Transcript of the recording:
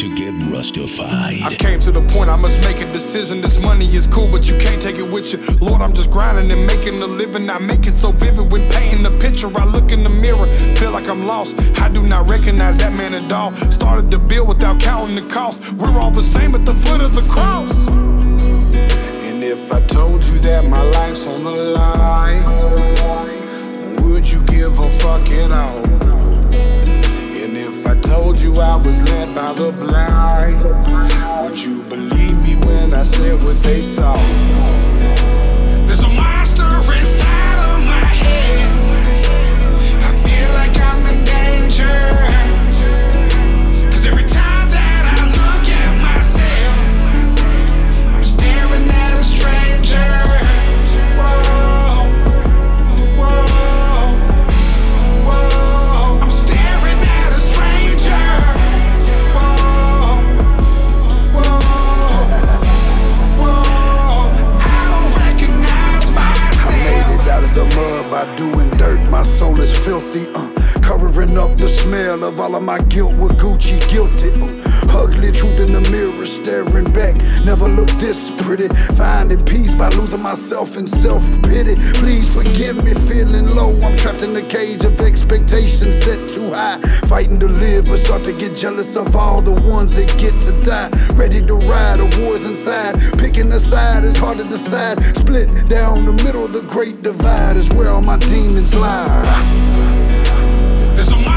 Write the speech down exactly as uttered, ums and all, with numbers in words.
to get rustified. I came to the point I must make a decision. This money is cool, but you can't take it with you. Lord, I'm just grinding and making a living. I make it so vivid when painting the picture. I look in the mirror, feel like I'm lost. I do not recognize that man at all. Started the bill without counting the cost. We're all the same at the foot of the cross. And if I told you that my life's on the line, would you give a fuck at all? And if I told you I was led by the blind, would you believe me when I said what they saw? There's a monster inside of my head. I feel like I'm in danger. Cause every time that I look at myself, I'm staring at a stranger. Whoa, whoa, whoa. I'm staring at a stranger. Whoa, whoa, whoa. I don't recognize myself. I made it out of the mud by doing dirt. My soul is filthy, uh, covering up the smell of all of my guilt with Gucci guilty. Uh, ugly truth in the mirror, staring back. Never looked this pretty. Finding peace by losing myself in self-pity. Please forgive me, feeling low. I'm trapped in the cage of expectations set too high. Fighting to live, but start to get jealous of all the ones that get to die. Ready to ride, a war's inside. Picking a side is hard to decide. Split down the middle, the great divide is where all my demons lie. There's a